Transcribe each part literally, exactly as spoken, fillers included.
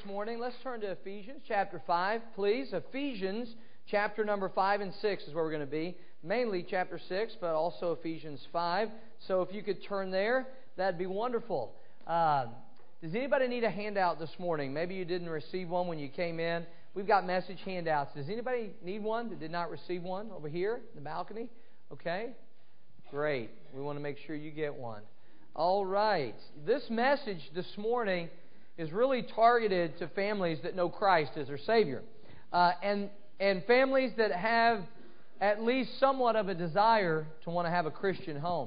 morning. Let's turn to Ephesians chapter five, please. Ephesians chapter number five and six is where we're going to be. Mainly chapter six, but also Ephesians five. So if you could turn there, that'd be wonderful. Uh, does anybody need a handout this morning? Maybe you didn't receive one when you came in. We've got message handouts. Does anybody need one that did not receive one over here in the balcony? Okay. Great. We want to make sure you get one. All right. This message this morning is really targeted to families that know Christ as their Savior. Uh, and, and families that have at least somewhat of a desire to want to have a Christian home.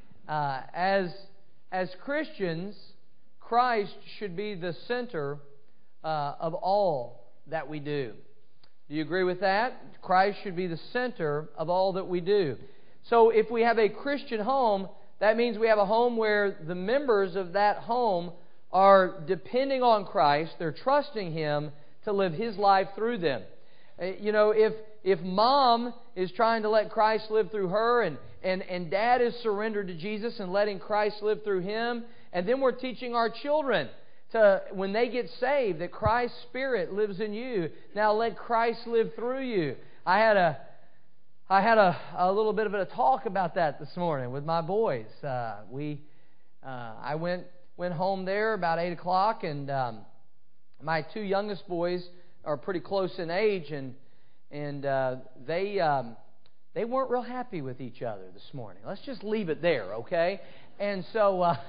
Uh, as, as Christians, Christ should be the center uh, of all that we do. Do you agree with that? Christ should be the center of all that we do. So if we have a Christian home, that means we have a home where the members of that home are depending on Christ. They're trusting Him to live His life through them. You know, if if mom is trying to let Christ live through her, and, and, and dad is surrendered to Jesus and letting Christ live through him, and then we're teaching our children to, when they get saved, that Christ's Spirit lives in you. Now let Christ live through you. I had a I had a, a little bit of a talk about that this morning with my boys. Uh, we uh, I went went home there about eight o'clock, and um, my two youngest boys are pretty close in age, and and uh, they um, they weren't real happy with each other this morning. Let's just leave it there, okay? And so uh,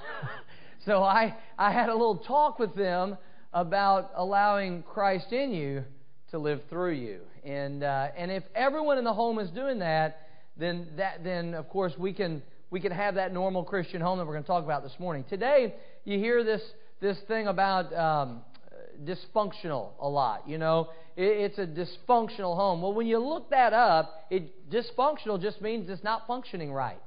so I I had a little talk with them about allowing Christ in you to live through you. And uh, and if everyone in the home is doing that, then that then of course we can we can have that normal Christian home that we're going to talk about this morning. Today you hear this this thing about um, dysfunctional a lot. You know, it, it's a dysfunctional home. Well, when you look that up, it dysfunctional just means it's not functioning right.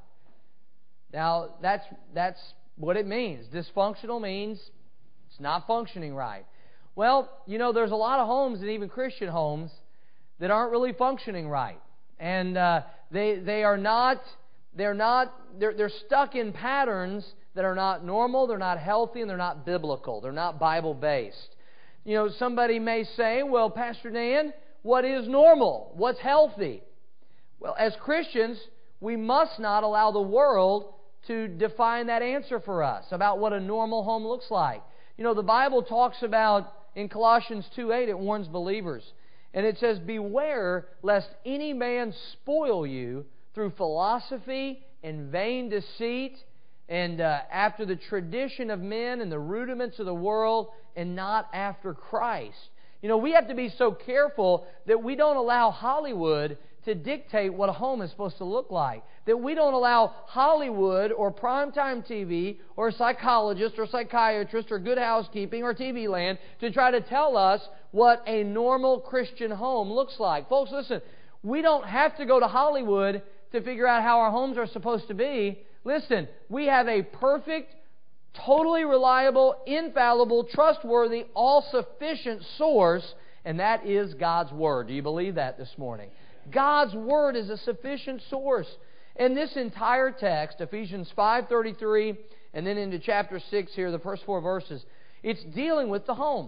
Now that's that's what it means. Dysfunctional means it's not functioning right. Well, you know, there's a lot of homes, and even Christian homes, that aren't really functioning right, and uh, they they are not they're not they're they're stuck in patterns that are not normal, they're not healthy, and they're not biblical. They're not Bible based. You know, somebody may say, "Well, Pastor Dan, what is normal? What's healthy?" Well, as Christians, we must not allow the world to define that answer for us about what a normal home looks like. You know, the Bible talks about, in Colossians two eight, it warns believers. And it says, "Beware lest any man spoil you through philosophy and vain deceit, and uh, after the tradition of men and the rudiments of the world, and not after Christ." You know, we have to be so careful that we don't allow Hollywood to dictate what a home is supposed to look like. That we don't allow Hollywood or primetime T V or a psychologist or psychiatrist or Good Housekeeping or T V Land to try to tell us what a normal Christian home looks like. Folks, listen, we don't have to go to Hollywood to figure out how our homes are supposed to be. Listen, we have a perfect, totally reliable, infallible, trustworthy, all-sufficient source, and that is God's Word. Do you believe that this morning? God's Word is a sufficient source. And this entire text, Ephesians five thirty-three, and then into chapter six here, the first four verses, it's dealing with the home.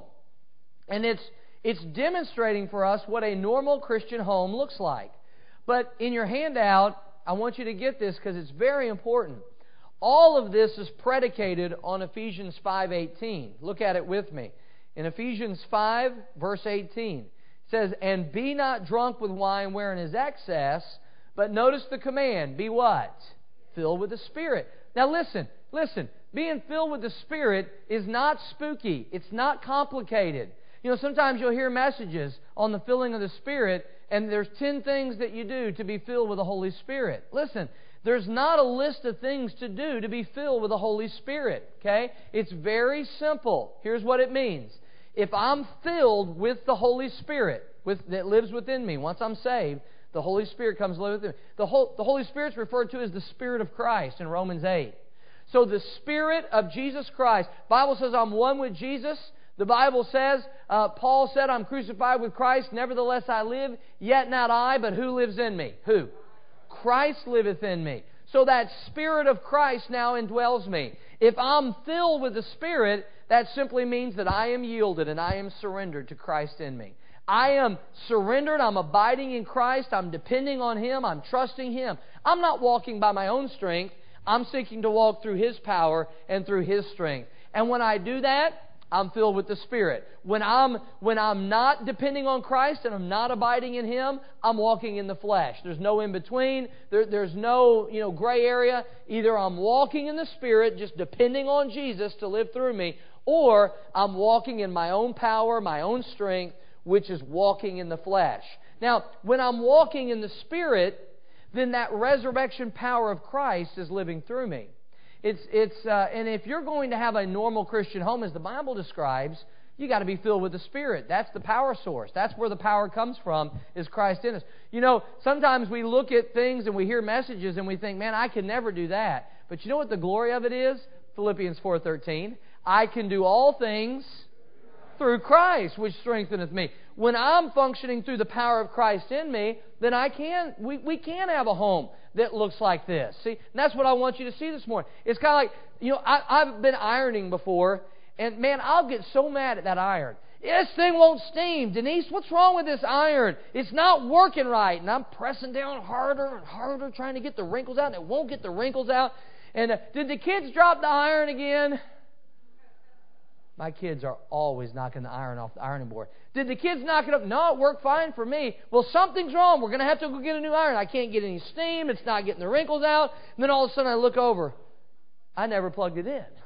And it's it's demonstrating for us what a normal Christian home looks like. But in your handout, I want you to get this because it's very important. All of this is predicated on Ephesians five eighteen. Look at it with me. In Ephesians five, verse eighteen, it says, "And be not drunk with wine wherein is excess," but notice the command, be what? Filled with the Spirit. Now listen, listen. Being filled with the Spirit is not spooky. It's not complicated. You know, sometimes you'll hear messages on the filling of the Spirit, and there's ten things that you do to be filled with the Holy Spirit. Listen, there's not a list of things to do to be filled with the Holy Spirit. Okay? It's very simple. Here's what it means. If I'm filled with the Holy Spirit with, that lives within me, once I'm saved, the Holy Spirit comes to live within me. The, whole, the Holy Spirit's referred to as the Spirit of Christ in Romans eight. So the Spirit of Jesus Christ. The Bible says I'm one with Jesus. The Bible says, uh, Paul said, "I'm crucified with Christ, nevertheless I live, yet not I, but who lives in me?" Who? Christ liveth in me. So that Spirit of Christ now indwells me. If I'm filled with the Spirit, that simply means that I am yielded and I am surrendered to Christ in me. I am surrendered. I'm abiding in Christ. I'm depending on Him. I'm trusting Him. I'm not walking by my own strength. I'm seeking to walk through His power and through His strength. And when I do that, I'm filled with the Spirit. When I'm, when I'm not depending on Christ and I'm not abiding in Him, I'm walking in the flesh. There's no in-between. There, there's no, you know, gray area. Either I'm walking in the Spirit, just depending on Jesus to live through me, or I'm walking in my own power, my own strength, which is walking in the flesh. Now, when I'm walking in the Spirit, then that resurrection power of Christ is living through me. It's, it's, uh, and if you're going to have a normal Christian home, as the Bible describes, you got to be filled with the Spirit. That's the power source. That's where the power comes from, is Christ in us. You know, sometimes we look at things and we hear messages and we think, man, I can never do that. But you know what the glory of it is? Philippians four thirteen. I can do all things through Christ, which strengtheneth me. When I'm functioning through the power of Christ in me, then I can, we, we can have a home that looks like this. See, and that's what I want you to see this morning. It's kind of like, you know, I, I've been ironing before, and man, I'll get so mad at that iron. This thing won't steam. Denise, what's wrong with this iron? It's not working right. And I'm pressing down harder and harder, trying to get the wrinkles out, and it won't get the wrinkles out. And uh, did the kids drop the iron again? My kids are always knocking the iron off the ironing board. Did the kids knock it up? No, it worked fine for me. Well, something's wrong. We're going to have to go get a new iron. I can't get any steam. It's not getting the wrinkles out. And then all of a sudden I look over. I never plugged it in.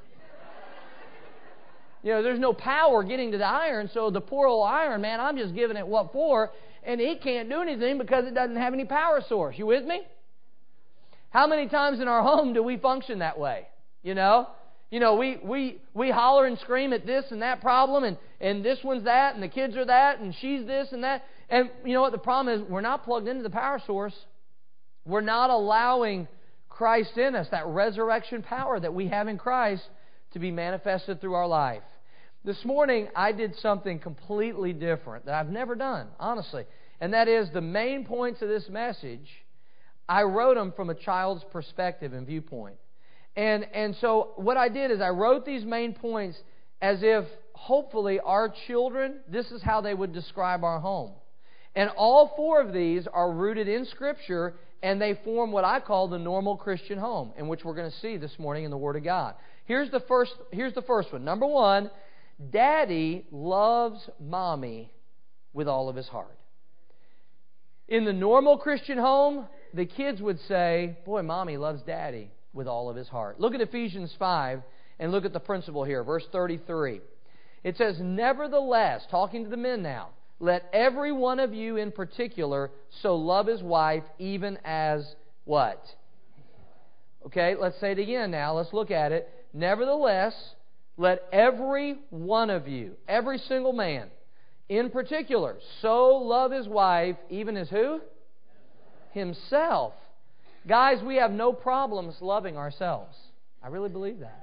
You know, there's no power getting to the iron, so the poor old iron, man, I'm just giving it what for, and it can't do anything because it doesn't have any power source. You with me? How many times in our home do we function that way? You know? You know, we, we, we holler and scream at this and that problem, and, and this one's that, and the kids are that, and she's this and that. And you know what the problem is? We're not plugged into the power source. We're not allowing Christ in us, that resurrection power that we have in Christ, to be manifested through our life. This morning, I did something completely different that I've never done, honestly. And that is the main points of this message, I wrote them from a child's perspective and viewpoint. And and so what I did is I wrote these main points as if, hopefully, our children, this is how they would describe our home. And all four of these are rooted in Scripture, and they form what I call the normal Christian home, in which we're going to see this morning in the Word of God. Here's the first, here's the first one. Number one, Daddy loves Mommy with all of his heart. In the normal Christian home, the kids would say, boy, Mommy loves Daddy with all of his heart. Look at Ephesians five and look at the principle here, verse thirty-three. It says, nevertheless, talking to the men now, let every one of you in particular so love his wife even as what? Okay, let's say it again now. Let's look at it. Nevertheless, let every one of you, every single man in particular, so love his wife even as who? Himself. Guys, we have no problems loving ourselves. I really believe that.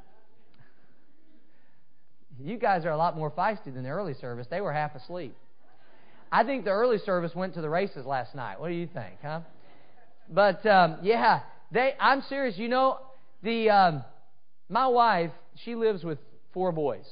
You guys are a lot more feisty than the early service. They were half asleep. I think the early service went to the races last night. What do you think, huh? But, um, yeah, they. I'm serious. You know, the um, my wife, she lives with four boys.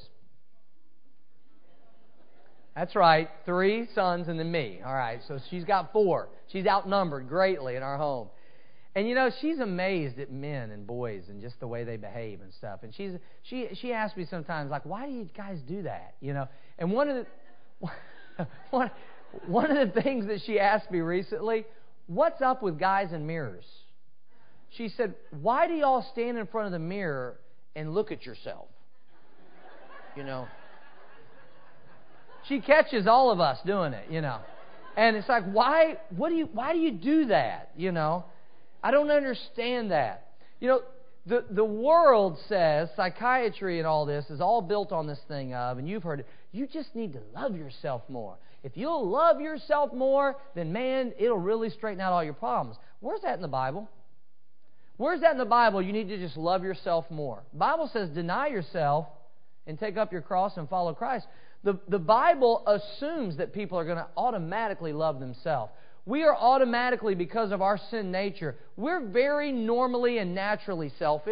That's right. Three sons and then me. All right, so she's got four. She's outnumbered greatly in our home. And you know, she's amazed at men and boys and just the way they behave and stuff. And she's she she asks me sometimes, like, why do you guys do that? You know? And one of the one, one of the things that she asked me recently, what's up with guys and mirrors? She said, why do y'all stand in front of the mirror and look at yourself? You know? She catches all of us doing it, you know. And it's like, why what do you why do you do that? You know? I don't understand that. You know, the, the world says, psychiatry and all this is all built on this thing of, and you've heard it, you just need to love yourself more. If you'll love yourself more, then man, it'll really straighten out all your problems. Where's that in the Bible? Where's that in the Bible? You need to just love yourself more. The Bible says deny yourself and take up your cross and follow Christ. The, the Bible assumes that people are going to automatically love themselves. We are automatically, because of our sin nature, we're very normally and naturally selfish.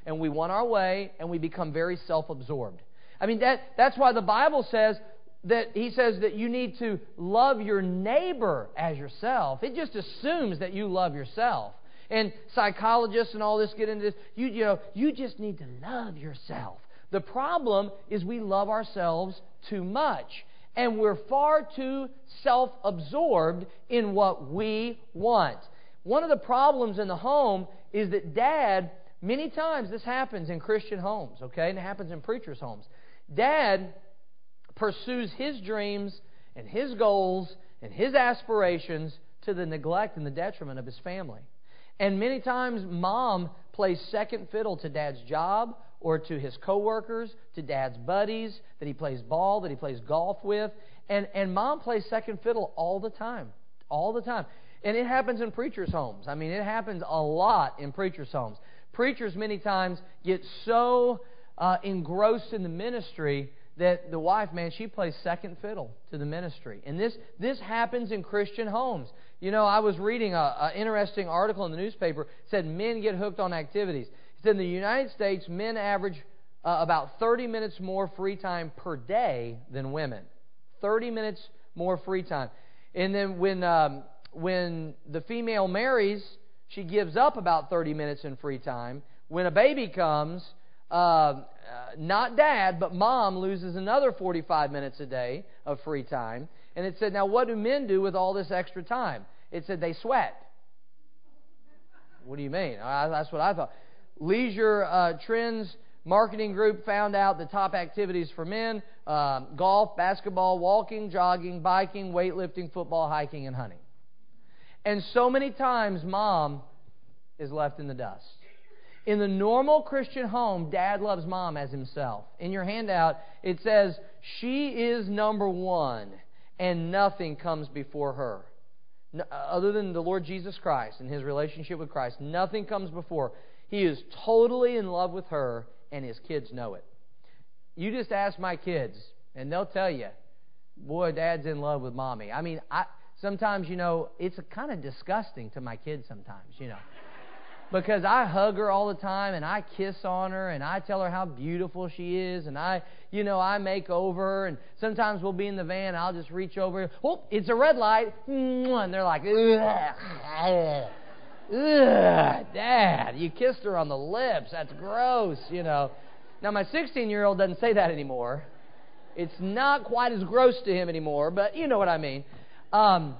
and we want our way, and we become very self-absorbed. I mean, that that's why the Bible says that He says that you need to love your neighbor as yourself. It just assumes that you love yourself. And psychologists and all this get into this. You, you know, you just need to love yourself. The problem is we love ourselves too much. And we're far too self-absorbed in what we want. One of the problems in the home is that Dad, many times this happens in Christian homes, okay? And it happens in preachers' homes. Dad pursues his dreams and his goals and his aspirations to the neglect and the detriment of his family. And many times Mom plays second fiddle to Dad's job or to his coworkers, to Dad's buddies, that he plays ball, that he plays golf with. And, and Mom plays second fiddle all the time. All the time. And it happens in preachers' homes. I mean, it happens a lot in preachers' homes. Preachers many times get so uh, engrossed in the ministry that the wife, man, she plays second fiddle to the ministry. And this, this happens in Christian homes. You know, I was reading an interesting article in the newspaper. It said men get hooked on activities. It said in the United States, men average uh, about thirty minutes more free time per day than women. thirty minutes more free time. And then when um, when the female marries, she gives up about thirty minutes in free time. When a baby comes, uh, uh, not Dad, but Mom loses another forty-five minutes a day of free time. And it said, now what do men do with all this extra time? It said they sweat. What do you mean? I, that's what I thought. Leisure uh, Trends Marketing Group found out the top activities for men, uh, golf, basketball, walking, jogging, biking, weightlifting, football, hiking, and hunting. And so many times, Mom is left in the dust. In the normal Christian home, Dad loves Mom as himself. In your handout, it says, she is number one, and nothing comes before her. No, other than the Lord Jesus Christ and His relationship with Christ, nothing comes before. He is totally in love with her, and his kids know it. You just ask my kids, and they'll tell you, boy, Dad's in love with Mommy. I mean, I sometimes, you know, it's kind of disgusting to my kids sometimes, you know. Because I hug her all the time, and I kiss on her, and I tell her how beautiful she is, and I, you know, I make over her, and sometimes we'll be in the van, and I'll just reach over, oh, it's a red light, and they're like, ugh. Ugh, Dad, you kissed her on the lips. That's gross, you know. Now, my sixteen-year-old doesn't say that anymore. It's not quite as gross to him anymore, but you know what I mean. Um,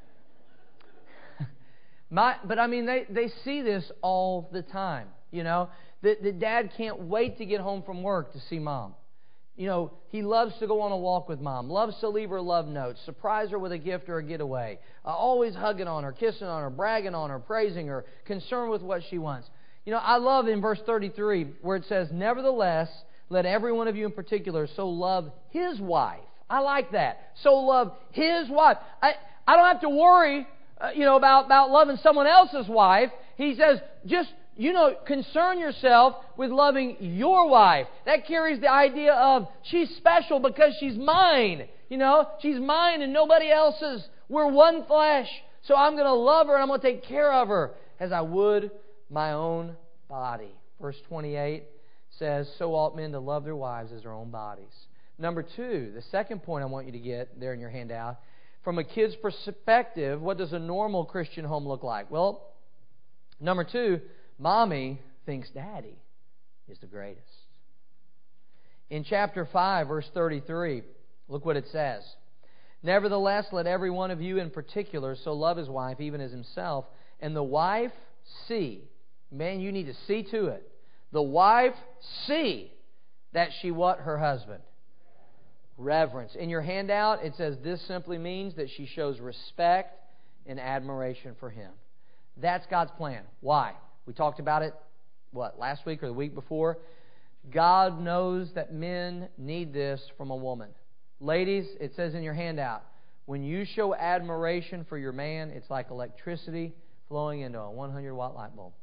my, but, I mean, they, they see this all the time, you know. The, the dad can't wait to get home from work to see Mom. You know, he loves to go on a walk with Mom, loves to leave her love notes, surprise her with a gift or a getaway, uh, always hugging on her, kissing on her, bragging on her, praising her, concerned with what she wants. You know, I love in verse thirty-three where it says, nevertheless, let every one of you in particular so love his wife. I like that. So love his wife. I, I don't have to worry, uh, you know, about, about loving someone else's wife. He says, just You know, concern yourself with loving your wife. That carries the idea of she's special because she's mine. You know, she's mine and nobody else's. We're one flesh. So I'm going to love her and I'm going to take care of her as I would my own body. Verse twenty-eight says, so ought men to love their wives as their own bodies. Number two, the second point I want you to get there in your handout, from a kid's perspective, what does a normal Christian home look like? Well, number two, Mommy thinks Daddy is the greatest. In chapter five, verse thirty-three, look what it says. Nevertheless, let every one of you in particular so love his wife even as himself, and the wife see. Man, you need to see to it. The wife see that she what? Her husband. Reverence. In your handout, it says this simply means that she shows respect and admiration for him. That's God's plan. Why? We talked about it, what, last week or the week before? God knows that men need this from a woman. Ladies, it says in your handout, when you show admiration for your man, it's like electricity flowing into a one hundred watt light bulb.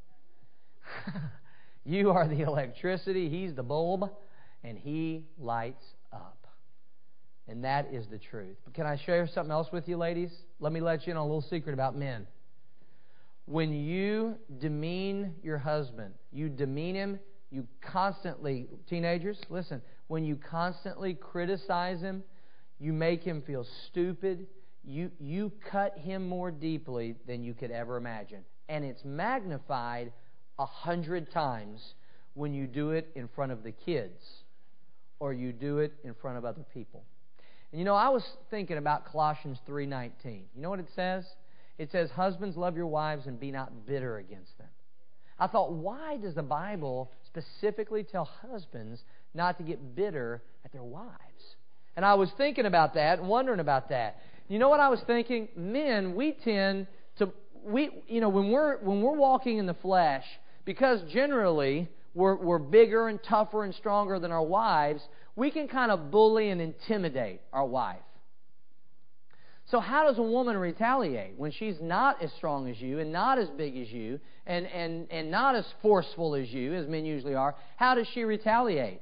You are the electricity, he's the bulb, and he lights up. And that is the truth. But can I share something else with you, ladies? Let me let you in on a little secret about men. When you demean your husband, you demean him, you constantly, teenagers, listen, when you constantly criticize him, you make him feel stupid, you, you cut him more deeply than you could ever imagine. And it's magnified a hundred times when you do it in front of the kids or you do it in front of other people. And you know, I was thinking about Colossians three nineteen. You know what it says? It says, husbands, love your wives and be not bitter against them. I thought, why does the Bible specifically tell husbands not to get bitter at their wives? And I was thinking about that and wondering about that. You know what I was thinking? Men, we tend to, we, you know, when we're when we're walking in the flesh, because generally we're, we're bigger and tougher and stronger than our wives, we can kind of bully and intimidate our wife. So how does a woman retaliate when she's not as strong as you and not as big as you and, and, and not as forceful as you, as men usually are? How does she retaliate?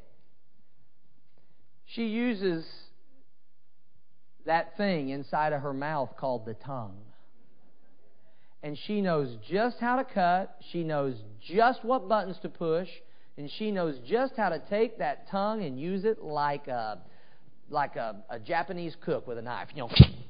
She uses that thing inside of her mouth called the tongue. And she knows just how to cut, she knows just what buttons to push, and she knows just how to take that tongue and use it like a, like a, a Japanese cook with a knife. You know,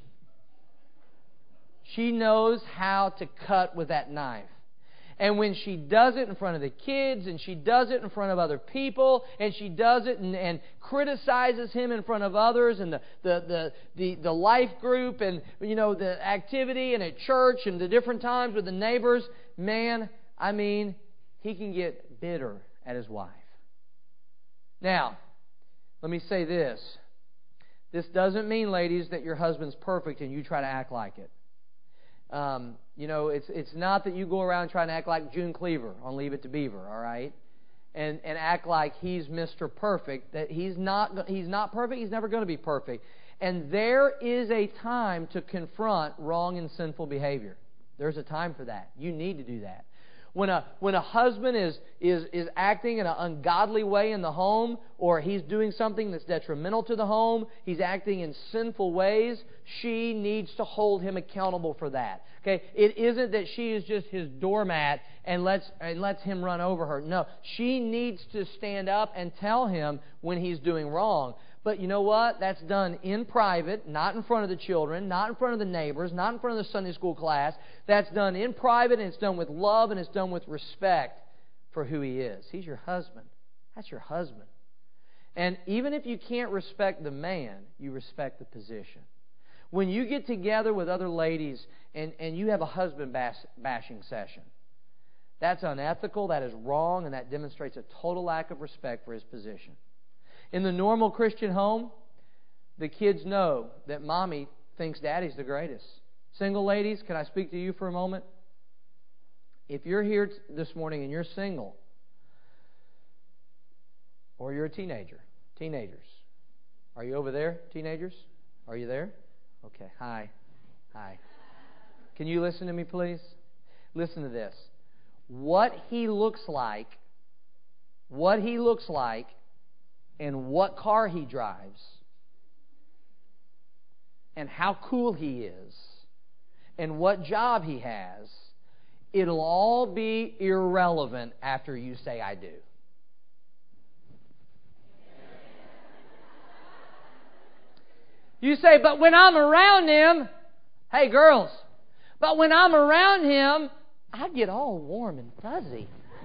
she knows how to cut with that knife. And when she does it in front of the kids, and she does it in front of other people, and she does it and, and criticizes him in front of others, and the, the, the, the, the life group, and you know the activity, and at church, and the different times with the neighbors, man, I mean, he can get bitter at his wife. Now, let me say this. This doesn't mean, ladies, that your husband's perfect and you try to act like it. Um, you know, it's it's not that you go around trying to act like June Cleaver on Leave It to Beaver, all right? And and act like he's Mister Perfect. That he's not he's not perfect. He's never going to be perfect. And there is a time to confront wrong and sinful behavior. There's a time for that. You need to do that. When a when a husband is is is acting in an ungodly way in the home, or he's doing something that's detrimental to the home, he's acting in sinful ways, she needs to hold him accountable for that. Okay? It isn't that she is just his doormat and lets and lets him run over her. No, she needs to stand up and tell him when he's doing wrong. But you know what? That's done in private, not in front of the children, not in front of the neighbors, not in front of the Sunday school class. That's done in private, and it's done with love, and it's done with respect for who he is. He's your husband. That's your husband. And even if you can't respect the man, you respect the position. When you get together with other ladies and, and you have a husband bash, bashing session, that's unethical, that is wrong, and that demonstrates a total lack of respect for his position. In the normal Christian home, the kids know that mommy thinks daddy's the greatest. Single ladies, can I speak to you for a moment? If you're here this morning and you're single, or you're a teenager, teenagers, are you over there, teenagers? Are you there? Okay, hi. Hi. Can you listen to me, please? Listen to this. What he looks like, what he looks like, and what car he drives, and how cool he is, and what job he has, it'll all be irrelevant after you say, I do. You say, but when I'm around him, hey girls, but when I'm around him, I get all warm and fuzzy.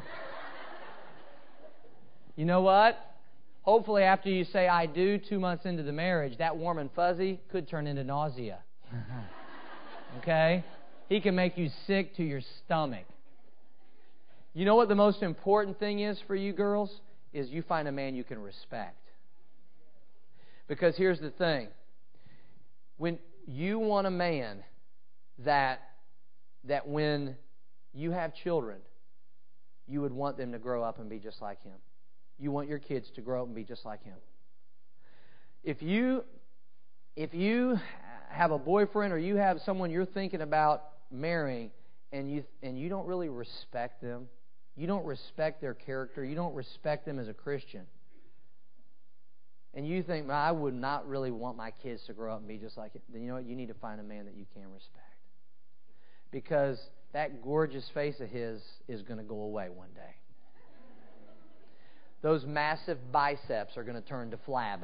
You know what? Hopefully after you say, I do, two months into the marriage, that warm and fuzzy could turn into nausea. Okay? He can make you sick to your stomach. You know what the most important thing is for you girls? Is you find a man you can respect. Because here's the thing. When you want a man that, that when you have children, you would want them to grow up and be just like him. You want your kids to grow up and be just like him. If you, if you have a boyfriend or you have someone you're thinking about marrying and you, and you don't really respect them, you don't respect their character, you don't respect them as a Christian, and you think, well, I would not really want my kids to grow up and be just like it, then you know what? You need to find a man that you can respect. Because that gorgeous face of his is going to go away one day. those massive biceps are going to turn to flab.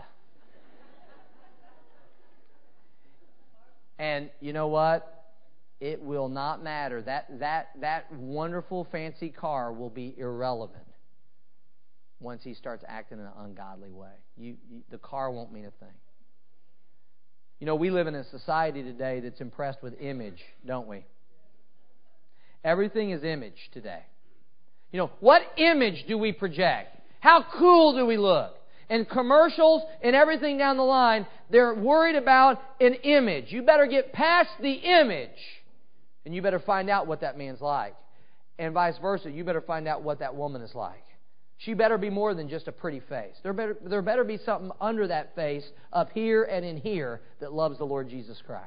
And you know what? It will not matter. That, that, that wonderful fancy car will be irrelevant once he starts acting in an ungodly way. You, you, the car won't mean a thing. You know, we live in a society today that's impressed with image, don't we? Everything is image today. You know, what image do we project? How cool do we look? And commercials and everything down the line, they're worried about an image. You better get past the image, and you better find out what that man's like. And vice versa, you better find out what that woman is like. She better be more than just a pretty face. There better, there better be something under that face, up here and in here, that loves the Lord Jesus Christ.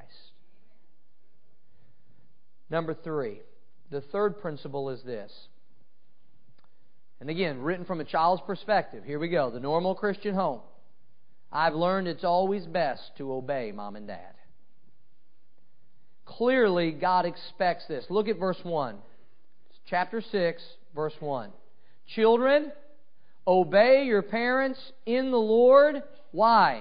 Number three, the third principle is this. And again, written from a child's perspective. Here we go. The normal Christian home. I've learned it's always best to obey mom and dad. Clearly, God expects this. Look at verse one. Chapter six, verse one. Children, obey your parents in the Lord. Why?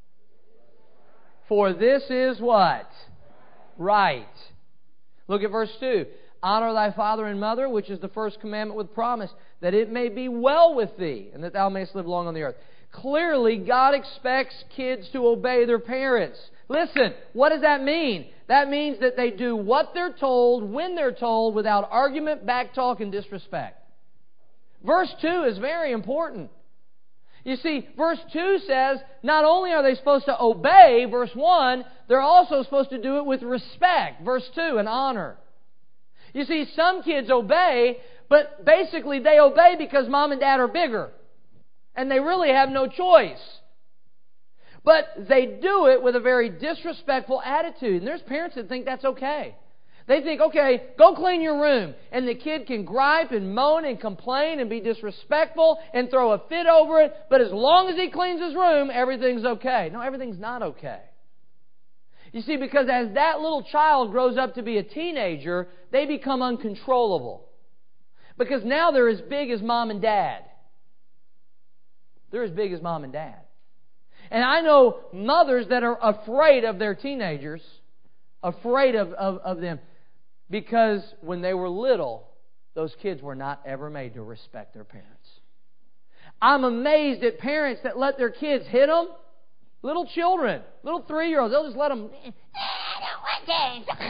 For this is what? Right. Look at verse two. Honor thy father and mother, which is the first commandment with promise, that it may be well with thee, and that thou mayest live long on the earth. Clearly, God expects kids to obey their parents. Listen, what does that mean? That means that they do what they're told, when they're told, without argument, backtalk, and disrespect. Verse two is very important. You see, verse two says, not only are they supposed to obey, verse one, they're also supposed to do it with respect, verse two, and honor. You see, some kids obey, but basically they obey because mom and dad are bigger. And they really have no choice. But they do it with a very disrespectful attitude. And there's parents that think that's okay. They think, okay, go clean your room. And the kid can gripe and moan and complain and be disrespectful and throw a fit over it. But as long as he cleans his room, everything's okay. No, everything's not okay. You see, because as that little child grows up to be a teenager, they become uncontrollable. Because now they're as big as mom and dad. They're as big as mom and dad. And I know mothers that are afraid of their teenagers, afraid of, of, of them, because when they were little, those kids were not ever made to respect their parents. I'm amazed at parents that let their kids hit them. Little children, little three-year-olds, they'll just let them... I don't want this.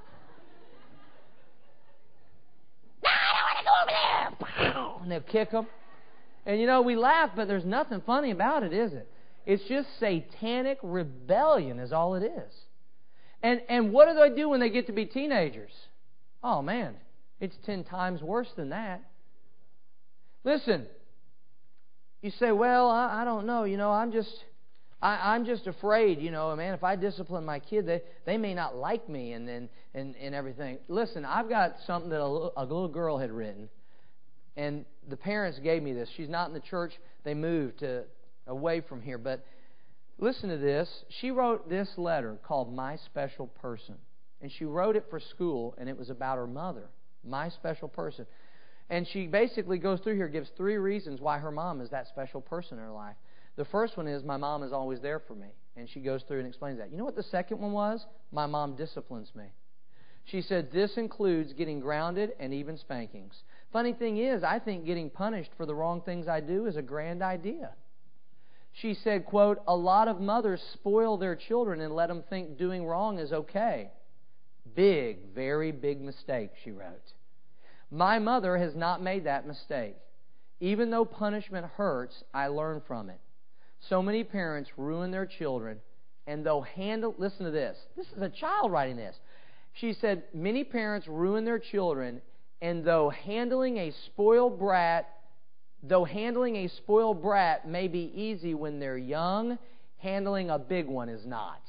No, I don't want to go over there. And they'll kick them. And you know, we laugh, but there's nothing funny about it, is it? It's just satanic rebellion is all it is. And and what do they do when they get to be teenagers? Oh, man, it's ten times worse than that. Listen, you say, well, I, I don't know, you know, I'm just... I, I'm just afraid, you know, man, if I discipline my kid, they, they may not like me and, and, and, and everything. Listen, I've got something that a little, a little girl had written, and the parents gave me this. She's not in the church. They moved to, away from here. But listen to this. She wrote this letter called My Special Person. And she wrote it for school, and it was about her mother, My Special Person. And she basically goes through here, gives three reasons why her mom is that special person in her life. The first one is, my mom is always there for me. And she goes through and explains that. You know what the second one was? My mom disciplines me. She said, this includes getting grounded and even spankings. Funny thing is, I think getting punished for the wrong things I do is a grand idea. She said, quote, a lot of mothers spoil their children and let them think doing wrong is okay. Big, very big mistake, she wrote. My mother has not made that mistake. Even though punishment hurts, I learn from it. So many parents ruin their children, and they'll handle... Listen to this. This is a child writing this. She said, many parents ruin their children, and though handling a spoiled brat, though handling a spoiled brat may be easy when they're young, handling a big one is not.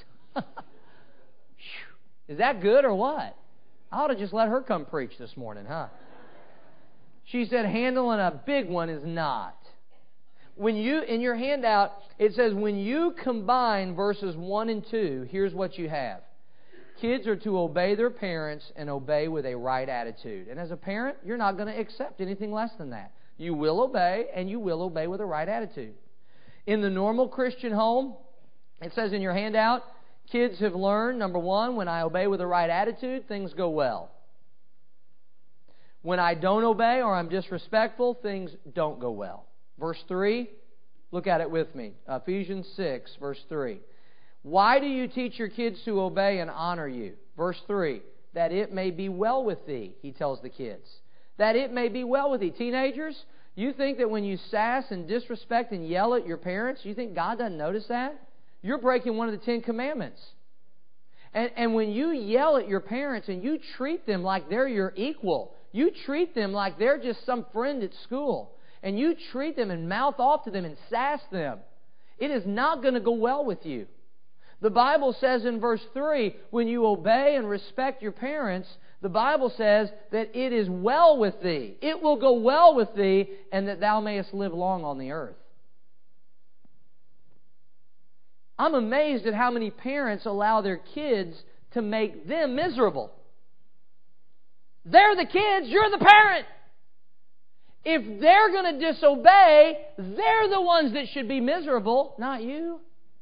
Is that good or what? I ought to just let her come preach this morning, huh? She said, handling a big one is not. When you, in your handout, it says, when you combine verses one and two, here's what you have. Kids are to obey their parents and obey with a right attitude. And as a parent, you're not going to accept anything less than that. You will obey, and you will obey with the right attitude. In the normal Christian home, it says in your handout, kids have learned, number one, when I obey with the right attitude, things go well. When I don't obey or I'm disrespectful, things don't go well. Verse three, look at it with me. Ephesians six, verse three. Why do you teach your kids to obey and honor you? Verse three, that it may be well with thee, he tells the kids. That it may be well with thee. Teenagers, you think that when you sass and disrespect and yell at your parents, you think God doesn't notice that? You're breaking one of the Ten Commandments. And, and when you yell at your parents and you treat them like they're your equal, you treat them like they're just some friend at school, and you treat them and mouth off to them and sass them, it is not going to go well with you. The Bible says in verse three, when you obey and respect your parents, the Bible says that it is well with thee. It will go well with thee, and that thou mayest live long on the earth. I'm amazed at how many parents allow their kids to make them miserable. They're the kids, you're the parent. If they're going to disobey, they're the ones that should be miserable, not you.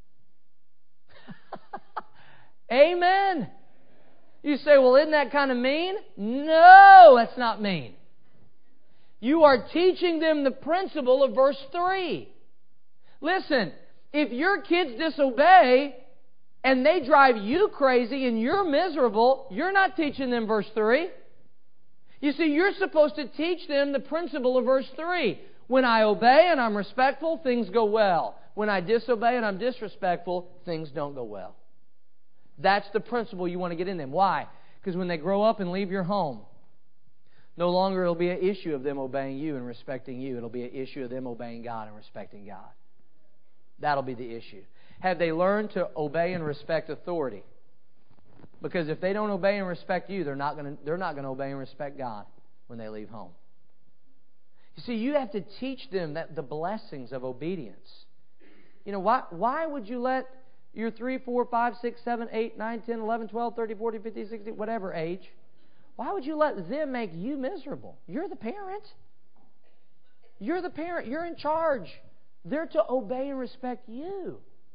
Amen. You say, well, isn't that kind of mean? No, that's not mean. You are teaching them the principle of verse three. Listen, if your kids disobey and they drive you crazy and you're miserable, you're not teaching them verse three. You see, you're supposed to teach them the principle of verse three. When I obey and I'm respectful, things go well. When I disobey and I'm disrespectful, things don't go well. That's the principle you want to get in them. Why? Because when they grow up and leave your home, no longer it'll be an issue of them obeying you and respecting you. It'll be an issue of them obeying God and respecting God. That'll be the issue. Have they learned to obey and respect authority? Because if they don't obey and respect you, they're not going to, they're not going to obey and respect God when they leave home. You see, you have to teach them that the blessings of obedience. You know, why, why would you let your three, four, five, six, seven, eight, nine, ten, eleven, twelve, thirty, forty, fifty, sixty, whatever age, why would you let them make you miserable? You're the parent. You're the parent. You're in charge. They're to obey and respect you.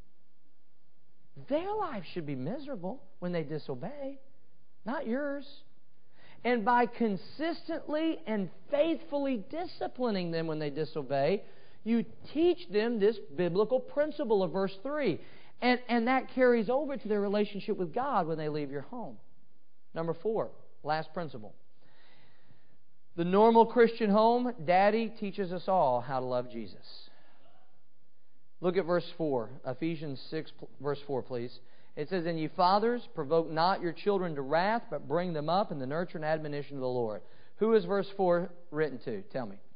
Their life should be miserable when they disobey, not yours. And by consistently and faithfully disciplining them when they disobey, you teach them this biblical principle of verse three. And, and that carries over to their relationship with God when they leave your home. Number four, last principle. The normal Christian home, Daddy teaches us all how to love Jesus. Look at verse four, Ephesians six, verse four, please. It says, and ye fathers, provoke not your children to wrath, but bring them up in the nurture and admonition of the Lord. Who is verse four written to? Tell me.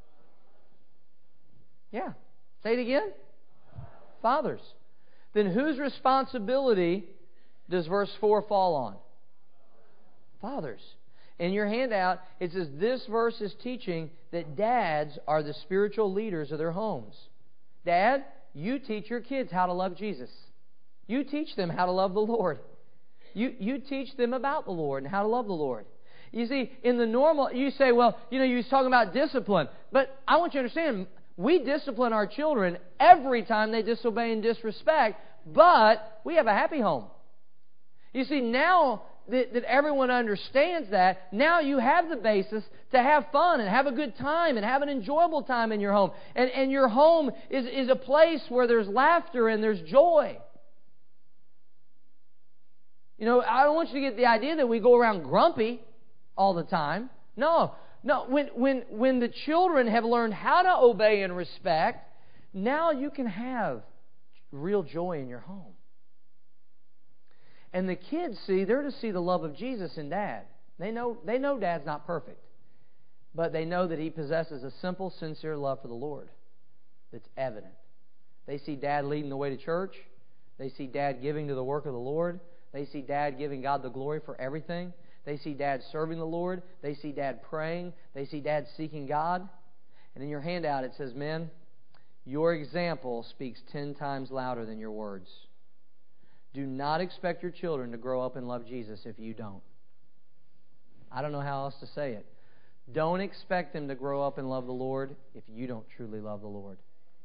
Yeah. Say it again. Fathers. Then whose responsibility does verse four fall on? Fathers. In your handout, it says this verse is teaching that dads are the spiritual leaders of their homes. Dad, you teach your kids how to love Jesus. You teach them how to love the Lord. You, you teach them about the Lord and how to love the Lord. You see, in the normal, you say, well, you know, you was talking about discipline. But I want you to understand, we discipline our children every time they disobey and disrespect, but we have a happy home. You see, now that, that everyone understands that, now you have the basis to have fun and have a good time and have an enjoyable time in your home. And, and your home is, is a place where there's laughter and there's joy. You know, I don't want you to get the idea that we go around grumpy all the time. No. No, when, when, when the children have learned how to obey and respect, now you can have real joy in your home. And the kids see, they're to see the love of Jesus in Dad. They know, they know Dad's not perfect, but they know that he possesses a simple, sincere love for the Lord that's evident. They see Dad leading the way to church. They see Dad giving to the work of the Lord. They see Dad giving God the glory for everything. They see Dad serving the Lord. They see Dad praying. They see Dad seeking God. And in your handout it says, men, your example speaks ten times louder than your words. Do not expect your children to grow up and love Jesus if you don't. I don't know how else to say it. Don't expect them to grow up and love the Lord if you don't truly love the Lord.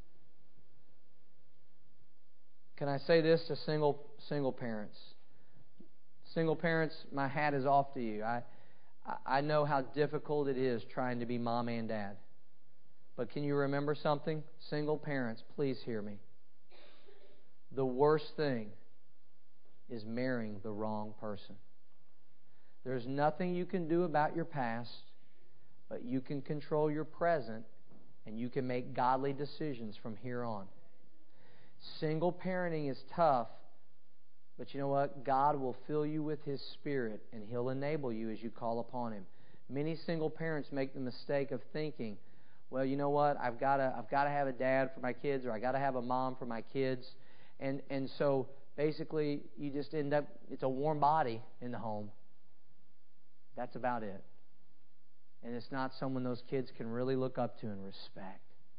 Can I say this to single single parents? Single parents, my hat is off to you. I I know how difficult it is trying to be mom and dad. But can you remember something? Single parents, please hear me. The worst thing is marrying the wrong person. There's nothing you can do about your past, but you can control your present, and you can make godly decisions from here on. Single parenting is tough, but you know what? God will fill you with His Spirit, and He'll enable you as you call upon Him. Many single parents make the mistake of thinking, well, you know what? I've got to I've got to have a dad for my kids, or I got to have a mom for my kids, and and so basically you just end up, it's a warm body in the home. That's about it. And it's not someone those kids can really look up to and respect.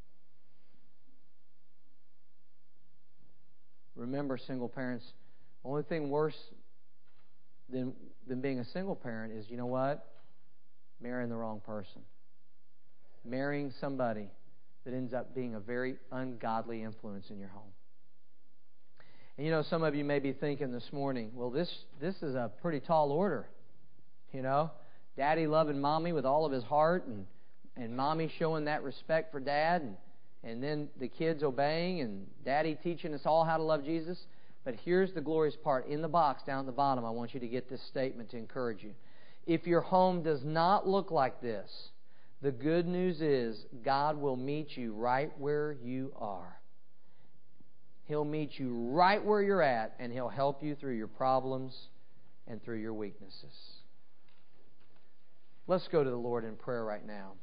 Remember, single parents, the only thing worse than, than being a single parent is, you know what? Marrying the wrong person. Marrying somebody that ends up being a very ungodly influence in your home. And you know, some of you may be thinking this morning, well, this this is a pretty tall order. You know, Daddy loving Mommy with all of his heart, and, and Mommy showing that respect for Dad, and, and then the kids obeying, and Daddy teaching us all how to love Jesus. But here's the glorious part. In the box down at the bottom, I want you to get this statement to encourage you. If your home does not look like this, the good news is God will meet you right where you are. He'll meet you right where you're at, and He'll help you through your problems and through your weaknesses. Let's go to the Lord in prayer right now.